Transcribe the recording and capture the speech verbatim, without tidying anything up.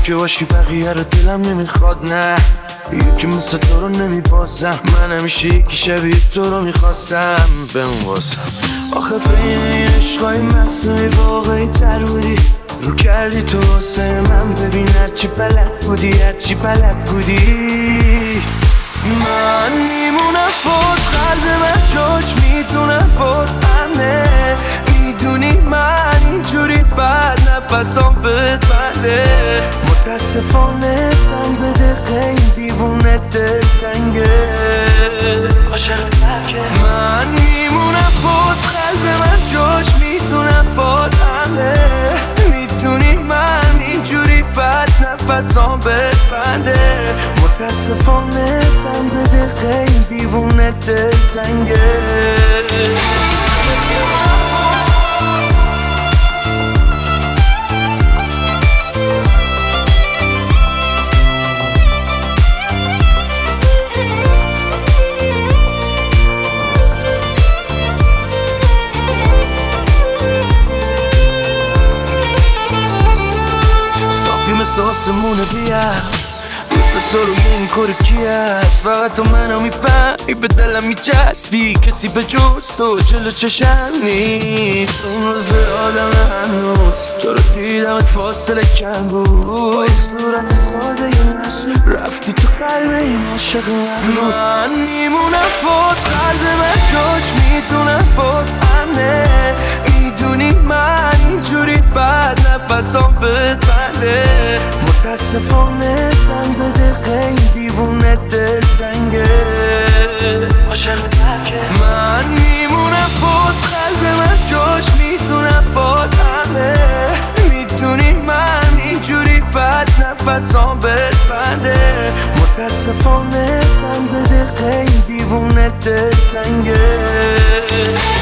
که باشی بقیه رو دلم نمیخواد، نه یکی مثل تو رو نمیبازم. من همیشه یکی شبیه تو رو میخواستم بمون واسم. آخه بین این عشقای مصنوعی واقعی تر بودی، رو کردی تو واسه من. ببین هرچی بلد بودی هرچی بلد بودی. من میمونم بود، قلب من جاش میدونم بود همه. میدونی من اینجوری بد نفسام بد بله. متاسفانه من به دقیقه این دیوونه دل تنگه عاشق ترکه. من میمونم بود، قلب من جاش میدونم بود همه. میدونی من اینجوری بد نفسام بد بنده. متاسفانه من به دقیقه این دیوونه دل تنگه. صافی مثل آسمونه بیار، مثل تو روی این کار کی هست؟ فقط تو منو میفهمی، به دلم میچسبی. کسی به جز تو جلو چشم نیست. اون روز آدم هنوز تو رو دیدمت فاصله کم بود. با این صورت ساده یه رفتی تو قلب این عاشق من. من میمونم بود، قلب من جاش میدونم بود همه. میدونی من اینجوری بد نفسام بد بله. متاسفانه من به دقیقه این دیوونه دل تنگه عاشق ترکه. من میمونم بود، قلب من جاش میدونم بود همه. میدونی من اینجوری بد نفسام بد بنده. متاسفانه من به دقیقه این دیوونه دل تنگه.